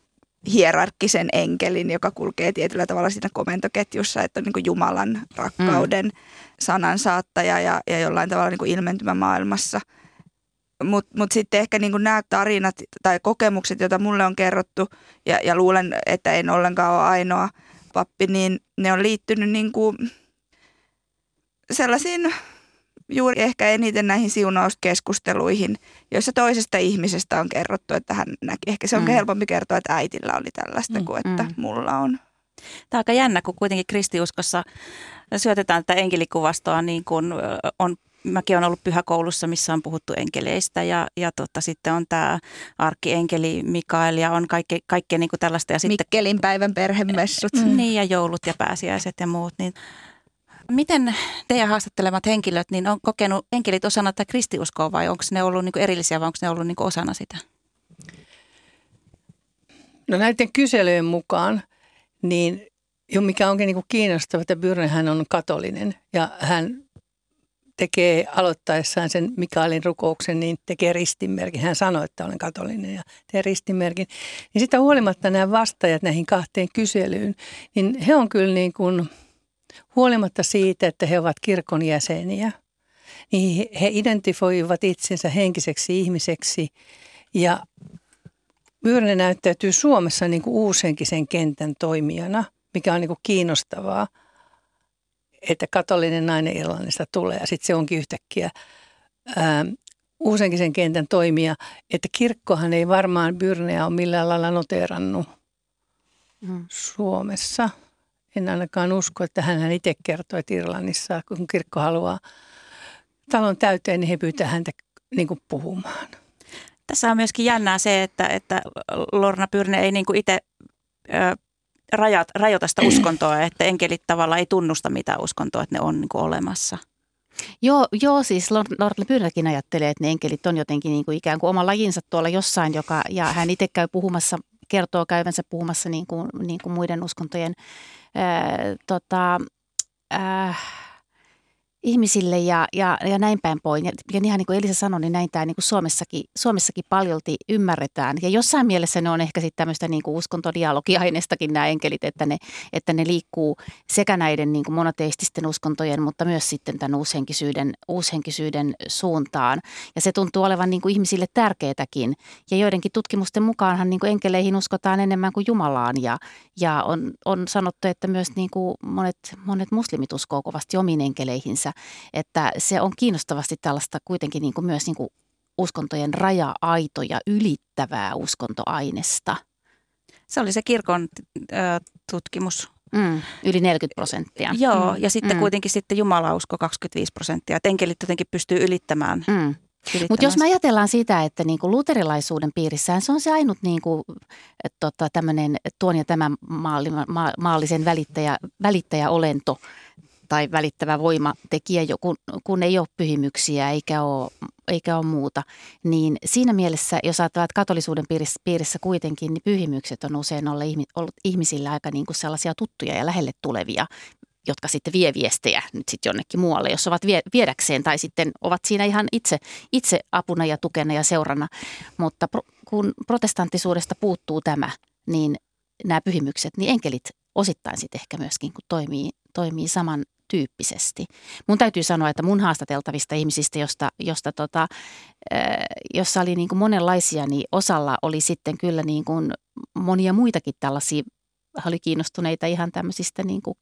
Speaker 2: hierarkkisen enkelin, joka kulkee tietyllä tavalla siinä komentoketjussa, että on niin kuin Jumalan rakkauden sanansaattaja ja jollain tavalla niin kuin ilmentymä maailmassa. Mut sitten ehkä niin kuin nämä tarinat tai kokemukset, joita mulle on kerrottu, ja luulen, että en ollenkaan ole ainoa pappi, niin ne on liittynyt niin kuin sellaisiin juuri ehkä eniten näihin siunauskeskusteluihin, joissa toisesta ihmisestä on kerrottu, että hän näki. Ehkä se on helpompi kertoa, että äitillä oli tällaista kuin että mulla on.
Speaker 3: Tämä on aika jännä, kun kuitenkin kristiuskossa syötetään tätä enkelikuvastoa niin kuin on. Mäkin olen ollut pyhäkoulussa, missä on puhuttu enkeleistä ja sitten on tämä arkkienkeli Mikael ja on kaikkea niin kuin tällaista. Ja
Speaker 2: Mikkelin päivän perhemessut.
Speaker 3: Niin ja joulut ja pääsiäiset ja muut. Niin. Miten teidän haastattelemat henkilöt niin on kokenut enkelit osana tätä kristiuskoa vai onko ne ollut niin kuin erillisiä vai onko ne ollut niin kuin osana sitä?
Speaker 4: No näiden kyselyjen mukaan, niin mikä onkin niin kuin kiinnostavaa, että Byrne hän on katolinen ja hän tekee aloittaessaan sen Mikaelin rukouksen, niin tekee ristinmerkin. Hän sanoi, että olen katolinen ja tekee ristinmerkin. Niin sitä huolimatta nämä vastaajat näihin 2 kyselyyn, niin he on kyllä niin kuin, huolimatta siitä, että he ovat kirkon jäseniä, niin he identifioivat itsensä henkiseksi ihmiseksi. Ja Byrne näyttäytyy Suomessa niin kuin uushenkisen kentän toimijana, mikä on niin kuin kiinnostavaa. Että katolinen nainen Irlannista tulee ja sitten se onkin yhtäkkiä uusenkisen kentän toimija, että kirkkohan ei varmaan Byrneä ole millään lailla noteerannut Suomessa. En ainakaan usko, että hän itse kertoo, että Irlannissa, kun kirkko haluaa talon täyteen, niin he pyytää häntä niin kuin puhumaan.
Speaker 3: Tässä on myöskin jännää se, että Lorna Byrne ei niin kuin itse rajoita sitä uskontoa, että enkelit tavallaan ei tunnusta mitään uskontoa, että ne on niin kuin olemassa.
Speaker 1: Joo, siis Lorna Byrnekin ajattelee, että ne enkelit on jotenkin niin kuin ikään kuin oma lajinsa tuolla jossain, ja hän itse käy puhumassa, kertoo käyvänsä puhumassa niin kuin muiden uskontojen ihmisille ja näin päin pois. Ja ihan niin kuin Elisa sanoi, niin näin tämä niin kuin Suomessakin paljolti ymmärretään. Ja jossain mielessä ne on ehkä sitten tämmöistä niin kuin uskontodialogiaineistakin nämä enkelit, että ne liikkuu sekä näiden niin kuin monoteististen uskontojen, mutta myös sitten tämän uushenkisyyden suuntaan. Ja se tuntuu olevan niin kuin ihmisille tärkeätäkin. Ja joidenkin tutkimusten mukaanhan niin kuin enkeleihin uskotaan enemmän kuin Jumalaan. Ja on sanottu, että myös niin kuin monet muslimit uskoo kovasti omiin enkeleihinsä. Että se on kiinnostavasti tällaista kuitenkin niin kuin myös niin kuin uskontojen raja-aitoja ylittävää uskontoainesta.
Speaker 3: Se oli se kirkon tutkimus.
Speaker 1: Yli 40%.
Speaker 3: Joo, ja sitten kuitenkin sitten jumalausko 25%. Että enkelit jotenkin pystyy ylittämään.
Speaker 1: Mutta jos me ajatellaan sitä, että niinku luterilaisuuden piirissään se on se ainut niinku, tämmöinen tuon ja tämän maallisen välittäjäolento tai välittävä voimatekijä, kun ei ole pyhimyksiä eikä ole muuta, niin siinä mielessä, jos ajatellaan, että katolisuuden piirissä kuitenkin, niin pyhimykset on usein ollut ihmisillä aika niin kuin sellaisia tuttuja ja lähelle tulevia, jotka sitten vie viestejä nyt sitten jonnekin muualle, jos ovat viedäkseen tai sitten ovat siinä ihan itse apuna ja tukena ja seurana. Mutta kun protestanttisuudesta puuttuu tämä, niin nämä pyhimykset, niin enkelit osittain sitten ehkä myöskin kun toimii samantyyppisesti. Mun täytyy sanoa, että mun haastateltavista ihmisistä, jossa oli niin kuin monenlaisia, niin osalla oli sitten kyllä niin kuin monia muitakin tällaisia, oli kiinnostuneita ihan tämmöisistä niin kuin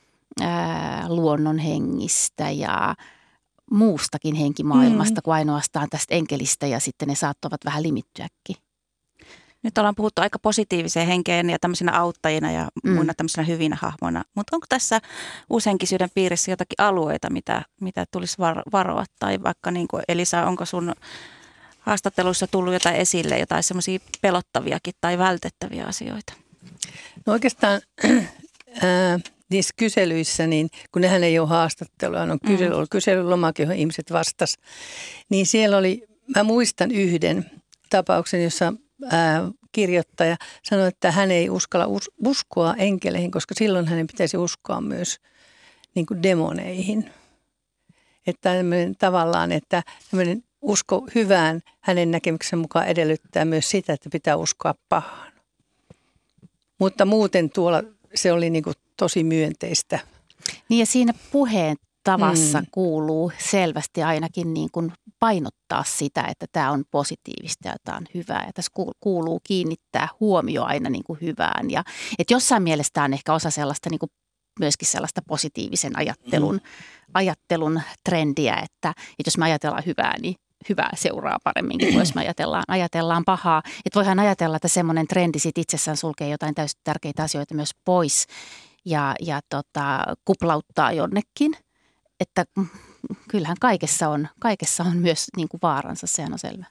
Speaker 1: luonnonhengistä ja muustakin henkimaailmasta kuin ainoastaan tästä enkelistä ja sitten ne saattoivat vähän limittyäkin.
Speaker 3: Nyt ollaan puhuttu aika positiiviseen henkeen ja tämmöisinä auttajina ja muina tämmöisinä hyvinä hahmoina. Mutta onko tässä uushenkisyyden piirissä jotakin alueita, mitä tulisi varoa? Tai vaikka niin kuin Elisa, onko sun haastatteluissa tullut jotain esille, jotain semmoisia pelottaviakin tai vältettäviä asioita?
Speaker 4: No oikeastaan niissä kyselyissä, niin kun nehän ei ole haastatteluja, on kyselylomake, johon ihmiset vastas, niin siellä oli, mä muistan yhden tapauksen, jossa kirjoittaja sanoi, että hän ei uskalla uskoa enkeleihin, koska silloin hänen pitäisi uskoa myös niin kuin demoneihin. Että tavallaan, että tämmöinen usko hyvään hänen näkemyksen mukaan edellyttää myös sitä, että pitää uskoa pahaan. mutta muuten tuolla se oli niin kuin tosi myönteistä.
Speaker 1: Niin ja siinä puheen tavassa kuuluu selvästi ainakin niin kuin painottaa sitä, että tämä on positiivista ja tämä on hyvää. Ja tässä kuuluu kiinnittää huomio aina niin kuin hyvään. Ja että jossain mielessä tämä on ehkä osa sellaista niin kuin myöskin sellaista positiivisen ajattelun trendiä, että jos me ajatellaan hyvää, niin hyvää seuraa paremminkin kuin jos me ajatellaan pahaa. Että voihan ajatella, että semmoinen trendi sit itsessään sulkee jotain täysin tärkeitä asioita myös pois ja kuplauttaa jonnekin. Että kyllähän kaikessa on myös niin kuin vaaransa, sehän on selvä.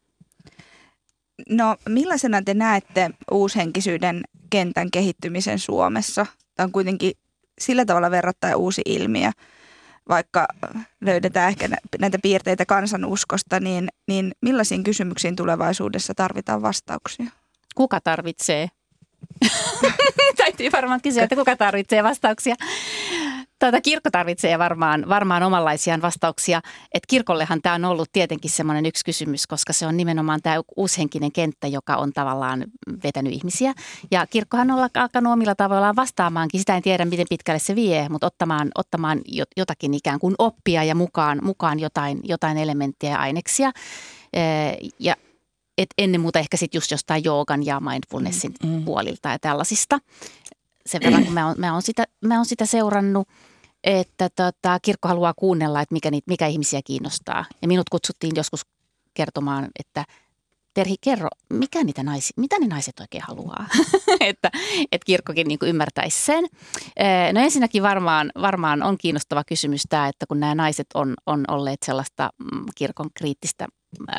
Speaker 2: No millaisena te näette uushenkisyyden kentän kehittymisen Suomessa? Tämä on kuitenkin sillä tavalla verrattain uusi ilmiö, vaikka löydetään ehkä näitä piirteitä kansanuskosta, niin millaisiin kysymyksiin tulevaisuudessa tarvitaan vastauksia?
Speaker 1: Kuka tarvitsee? Täytyy varmaan kysyä, että kuka tarvitsee vastauksia. Kirkko tarvitsee varmaan omanlaisiaan vastauksia. Et kirkollehan tämä on ollut tietenkin semmoinen yksi kysymys, koska se on nimenomaan tämä uushenkinen kenttä, joka on tavallaan vetänyt ihmisiä. Ja kirkkohan on alkanut omilla tavoillaan vastaamaankin. Sitä en tiedä, miten pitkälle se vie, mutta ottamaan jotakin ikään kuin oppia ja mukaan jotain elementtiä ja aineksia. Ja ennen muuta ehkä sitten just jostain joogan ja mindfulnessin puolilta ja tällaisista. Sen verran, kun mä oon sitä seurannut, että kirkko haluaa kuunnella, että mikä ihmisiä kiinnostaa. Ja minut kutsuttiin joskus kertomaan, että Terhi, kerro, mitä ne naiset oikein haluaa, että kirkkokin niin kuin ymmärtäisi sen. No ensinnäkin varmaan on kiinnostava kysymys tämä, että kun nämä naiset on olleet sellaista kirkon kriittistä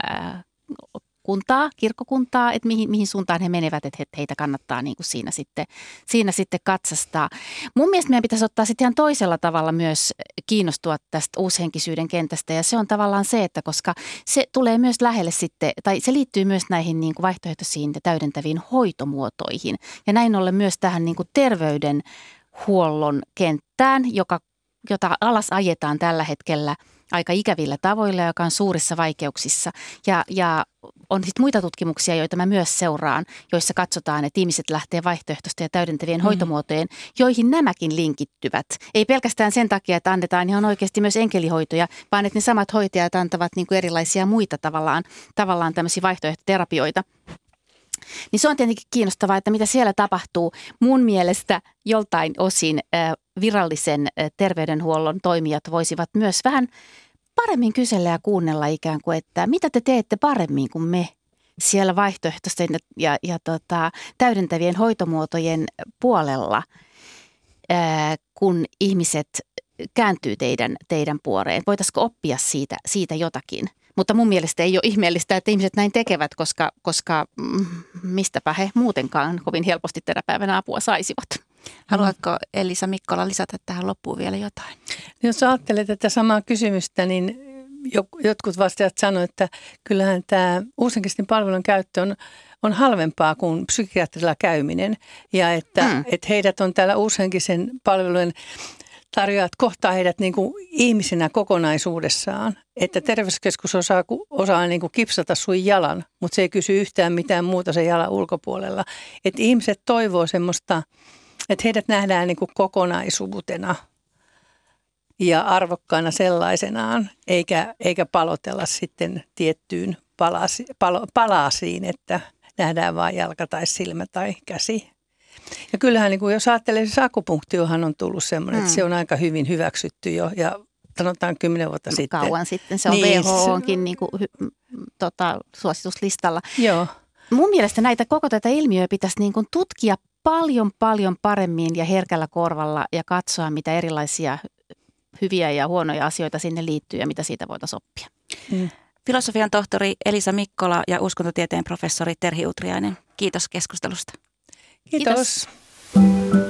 Speaker 1: kirkkokuntaa, että mihin suuntaan he menevät, että heitä kannattaa niin kuin siinä sitten katsastaa. Mun mielestä meidän pitäisi ottaa sitten ihan toisella tavalla myös kiinnostua tästä uushenkisyyden kentästä, ja se on tavallaan se, että koska se tulee myös lähelle sitten, tai se liittyy myös näihin niin kuin vaihtoehtoisiin ja täydentäviin hoitomuotoihin, ja näin ollen myös tähän niin kuin terveydenhuollon kenttään, jota alas ajetaan tällä hetkellä aika ikävillä tavoilla, joka on suurissa vaikeuksissa. Ja on sitten muita tutkimuksia, joita mä myös seuraan, joissa katsotaan, että ihmiset lähtee vaihtoehtoisten ja täydentävien hoitomuotojen, joihin nämäkin linkittyvät. Ei pelkästään sen takia, että annetaan ihan oikeasti myös enkelihoitoja, vaan että ne samat hoitajat antavat niin kuin erilaisia muita tavallaan tämmöisiä vaihtoehtoterapioita. Niin se on tietenkin kiinnostavaa, että mitä siellä tapahtuu. Mun mielestä joltain osin virallisen terveydenhuollon toimijat voisivat myös vähän paremmin kysellä ja kuunnella ikään kuin, että mitä te teette paremmin kuin me siellä vaihtoehtoisten ja täydentävien hoitomuotojen puolella, kun ihmiset kääntyy teidän puoreen. Voitaisiko oppia siitä jotakin? Mutta mun mielestä ei ole ihmeellistä, että ihmiset näin tekevät, koska mistäpä he muutenkaan kovin helposti tänä päivänä apua saisivat.
Speaker 3: Haluatko Elisa Mikkola lisätä tähän loppuun vielä jotain?
Speaker 4: Jos ajattelet tätä samaa kysymystä, niin jotkut vastaajat sanoivat, että kyllähän tämä uushenkisten palvelun käyttö on halvempaa kuin psykiatrilla käyminen. Ja että heidät on täällä uushenkisen palvelujen tarjoajat kohtaa heidät niin kuin ihmisenä kokonaisuudessaan. Että terveyskeskus osaa niin kuin kipsata sun jalan, mutta se ei kysy yhtään mitään muuta sen jalan ulkopuolella. Että ihmiset toivoo semmoista, että heidät nähdään niin kuin kokonaisuutena ja arvokkaana sellaisenaan, eikä palotella sitten tiettyyn palasiin, että nähdään vain jalka tai silmä tai käsi. Ja kyllähän niin kuin jos ajattelee, siis akupunktiohan on tullut semmoinen, että se on aika hyvin hyväksytty jo ja sanotaan 10 vuotta sitten.
Speaker 1: Kauan sitten, se on niin, WHO:nkin niin kuin, suosituslistalla.
Speaker 4: Joo.
Speaker 1: Mun mielestä koko tätä ilmiöä pitäisi niin kuin tutkia paljon paremmin ja herkällä korvalla ja katsoa, mitä erilaisia hyviä ja huonoja asioita sinne liittyy ja mitä siitä voitaisiin oppia.
Speaker 3: Filosofian tohtori Elisa Mikkola ja uskontotieteen professori Terhi Utriainen. Kiitos keskustelusta.
Speaker 4: Kiitos.